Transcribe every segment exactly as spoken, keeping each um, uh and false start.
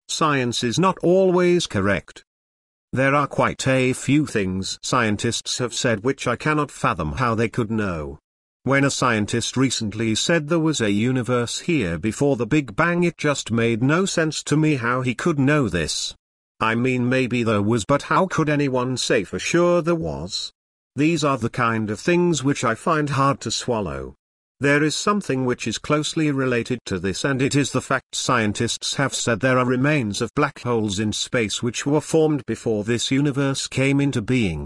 science is not always correct. There are quite a few things scientists have said which I cannot fathom how they could know. When a scientist recently said there was a universe here before the Big Bang, it just made no sense to me how he could know this. I mean, maybe there was, but how could anyone say for sure there was? These are the kind of things which I find hard to swallow. There is something which is closely related to this, and it is the fact scientists have said there are remains of black holes in space which were formed before this universe came into being.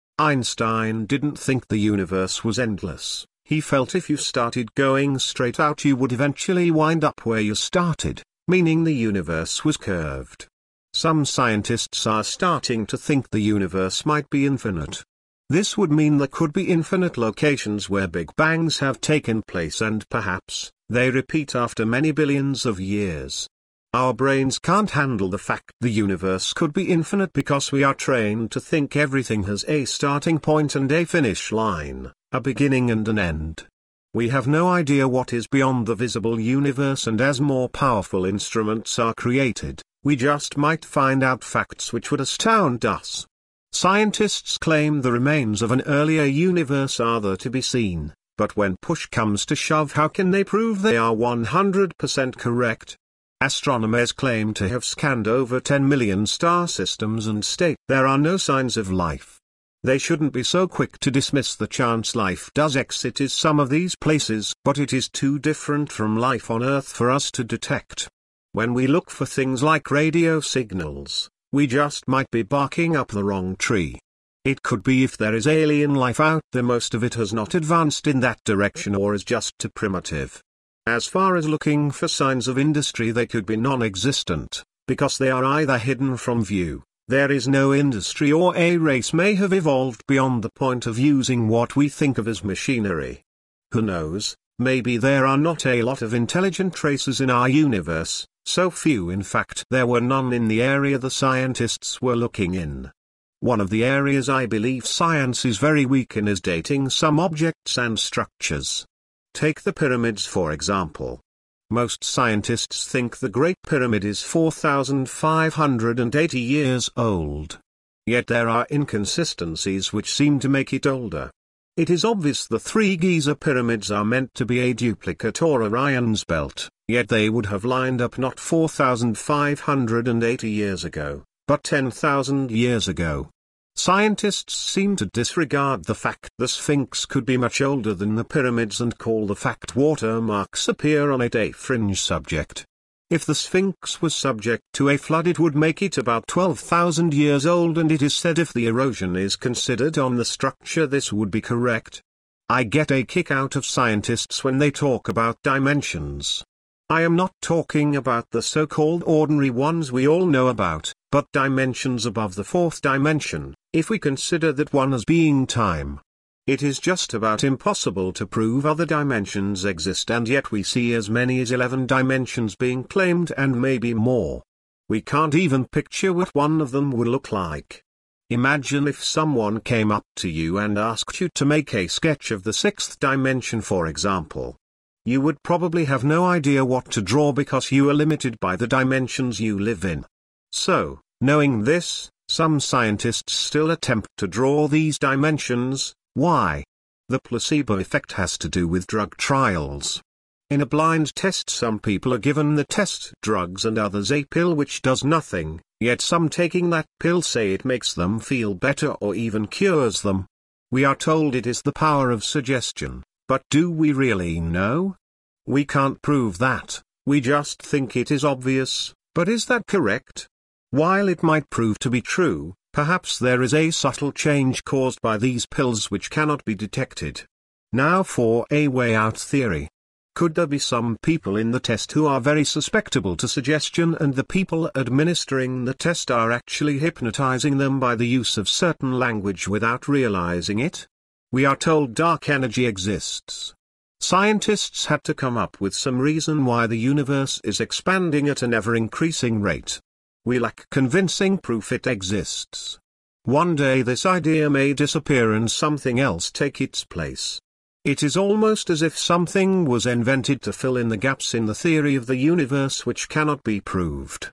Einstein didn't think the universe was endless. He felt if you started going straight out you would eventually wind up where you started, meaning the universe was curved. Some scientists are starting to think the universe might be infinite. This would mean there could be infinite locations where Big Bangs have taken place, and perhaps, they repeat after many billions of years. Our brains can't handle the fact the universe could be infinite because we are trained to think everything has a starting point and a finish line, a beginning and an end. We have no idea what is beyond the visible universe, and as more powerful instruments are created, we just might find out facts which would astound us. Scientists claim the remains of an earlier universe are there to be seen, but when push comes to shove, how can they prove they are one hundred percent correct? Astronomers claim to have scanned over ten million star systems and state there are no signs of life. They shouldn't be so quick to dismiss the chance life does exist in some of these places, but it is too different from life on Earth for us to detect. When we look for things like radio signals, we just might be barking up the wrong tree. It could be if there is alien life out there, most of it has not advanced in that direction or is just too primitive. As far as looking for signs of industry, they could be non-existent, because they are either hidden from view. There is no industry, or a race may have evolved beyond the point of using what we think of as machinery. Who knows, maybe there are not a lot of intelligent races in our universe, so few in fact there were none in the area the scientists were looking in. One of the areas I believe science is very weak in is dating some objects and structures. Take the pyramids for example. Most scientists think the Great Pyramid is four thousand five hundred eighty years old. Yet there are inconsistencies which seem to make it older. It is obvious the three Giza pyramids are meant to be a duplicate or Orion's belt, yet they would have lined up not four thousand five hundred eighty years ago, but ten thousand years ago. Scientists seem to disregard the fact the Sphinx could be much older than the pyramids and call the fact watermarks appear on it a fringe subject. If the Sphinx was subject to a flood, it would make it about twelve thousand years old, and it is said if the erosion is considered on the structure this would be correct. I get a kick out of scientists when they talk about dimensions. I am not talking about the so-called ordinary ones we all know about, but dimensions above the fourth dimension, if we consider that one as being time. It is just about impossible to prove other dimensions exist, and yet we see as many as eleven dimensions being claimed and maybe more. We can't even picture what one of them would look like. Imagine if someone came up to you and asked you to make a sketch of the sixth dimension, for example. You would probably have no idea what to draw because you are limited by the dimensions you live in. So, knowing this, some scientists still attempt to draw these dimensions. Why? The placebo effect has to do with drug trials. In a blind test, some people are given the test drugs and others a pill which does nothing, yet some taking that pill say it makes them feel better or even cures them. We are told it is the power of suggestion, but do we really know? We can't prove that, we just think it is obvious, but is that correct? While it might prove to be true, perhaps there is a subtle change caused by these pills which cannot be detected. Now for a way out theory. Could there be some people in the test who are very susceptible to suggestion, and the people administering the test are actually hypnotizing them by the use of certain language without realizing it? We are told dark energy exists. Scientists had to come up with some reason why the universe is expanding at an ever-increasing rate. We lack convincing proof it exists. One day this idea may disappear and something else take its place. It is almost as if something was invented to fill in the gaps in the theory of the universe which cannot be proved.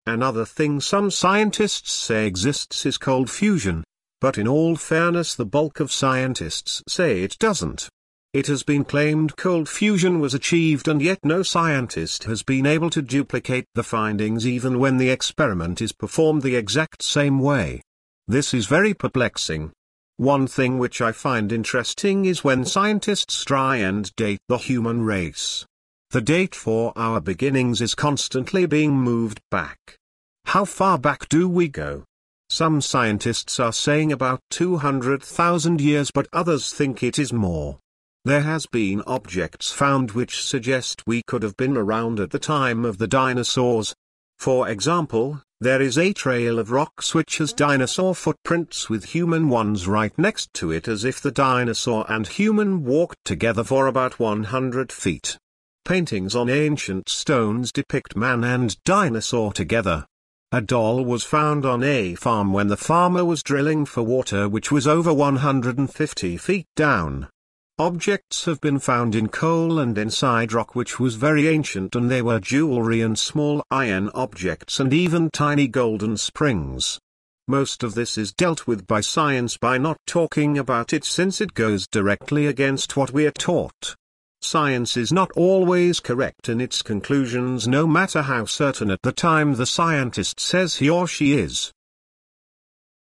Another thing some scientists say exists is cold fusion, but in all fairness the bulk of scientists say it doesn't. It has been claimed cold fusion was achieved, and yet no scientist has been able to duplicate the findings even when the experiment is performed the exact same way. This is very perplexing. One thing which I find interesting is when scientists try and date the human race. The date for our beginnings is constantly being moved back. How far back do we go? Some scientists are saying about two hundred thousand years, but others think it is more. There has been objects found which suggest we could have been around at the time of the dinosaurs. For example, there is a trail of rocks which has dinosaur footprints with human ones right next to it, as if the dinosaur and human walked together for about one hundred feet. Paintings on ancient stones depict man and dinosaur together. A doll was found on a farm when the farmer was drilling for water, which was over one hundred fifty feet down. Objects have been found in coal and inside rock which was very ancient, and they were jewelry and small iron objects and even tiny golden springs. Most of this is dealt with by science by not talking about it, since it goes directly against what we are taught. Science is not always correct in its conclusions, no matter how certain at the time the scientist says he or she is.